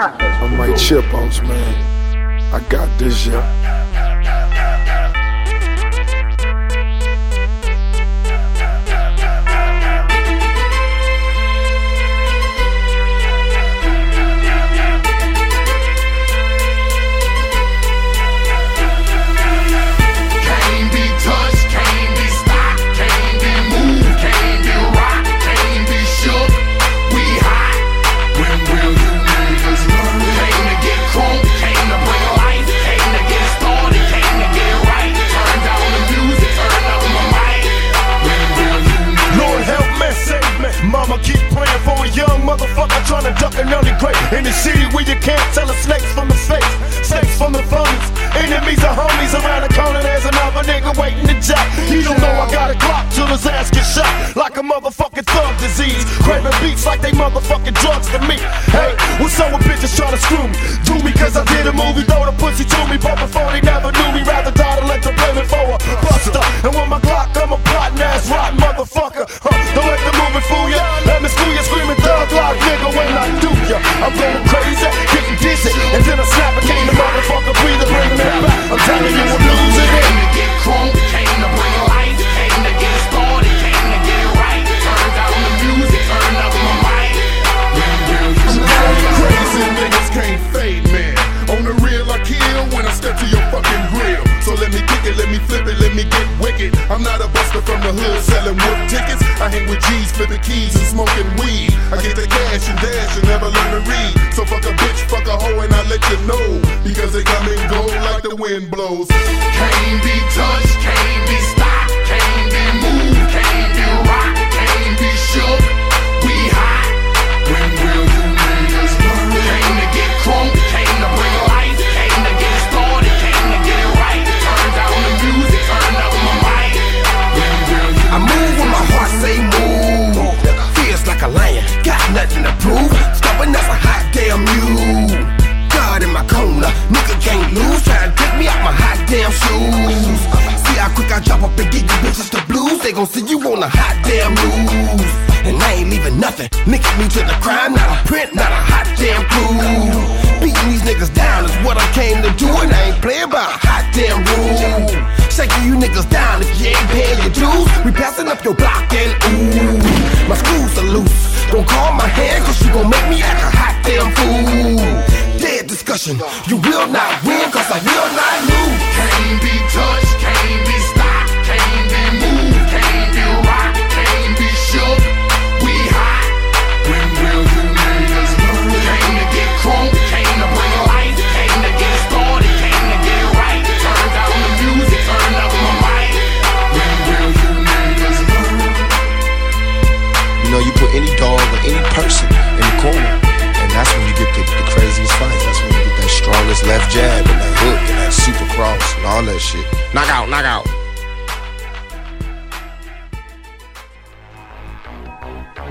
I'm like Chipos, man. I got this, yeah. Mama keep praying for a young motherfucker trying to duck an early grave. In the city where you can't tell the snakes from the fakes, snakes from the phonies. Enemies are homies around the corner. There's another nigga waiting to jack. He don't know I got a clock till his ass gets shot like a motherfucking thug disease. Craving beats like they motherfucking drugs to me. Hey, what's up with bitches trying to screw me? Do me cause I did a movie, throw the pussy to me. But before they never knew me, rather die than let them blame it for a buster. And with my Glock, I'm a plotting ass rotten motherfucker. Don't let the movie fool ya. Let me school ya, screaming thug life, nigga, when I do ya. I'm going crazy, getting dizzy, and then I snap and came the motherfucker breather, bringing it back. I'm telling you, I'm losing it. Came to get crunk, came to bring life, came to get started, came to get right. Turn down the music, turn up my mic. Crazy niggas can't fade, man. On the real, I kill when I step to your fucking grill. So let me kick it, let me flip it, let me get wicked. I'm not a buster from the hood selling wood tickets. I hang with G's, flipping keys and smoking weed. I get the cash and dash and never learn to read. So fuck a bitch, fuck a hoe, and I let you know. Because they come and go like the wind blows. Can't be touched, can't be stopped, can't be moved, can't be rocked, can't be shook. We hot. When will you niggas learn? Came to get crunk, came to bring life, came to get started, came to get right. Turn down the music, turn up my mic. When will you I move when my heart say move. Feels like a lion, got nothing to prove. Stubborn as a hot damn mule. God in my corner, nigga can't lose. Try to take me out my hot damn shoes. See how quick I drop up and get you bitches the blues. They gon' see you on a hot damn news. And I ain't leaving nothing, linking me to the crime. Not a print, not a hot damn clue. Beating these niggas down is what I came to do. And I ain't playing by a hot damn rule. Shaking you niggas down if you ain't paying your dues. We passing up your block and ooh, my screws are loose. Don't call my hand cause you gon' make me act a hot damn fool. Dead discussion, you will not win cause I will not lose. Can't be touched, can't be stopped, can't be moved, can't be rocked, can't be shook. We hot. When will you niggas learn? Came to get crunk, came to bring life, came to get started, came to get right. Turn down the music, turn up my mic. When will you niggas learn? You know, you put any dog or any person in the corner, and that's when you get the craziest fights. That's when you get that strongest left jab and that hook and that super cross and all that shit. Knock out, knock out.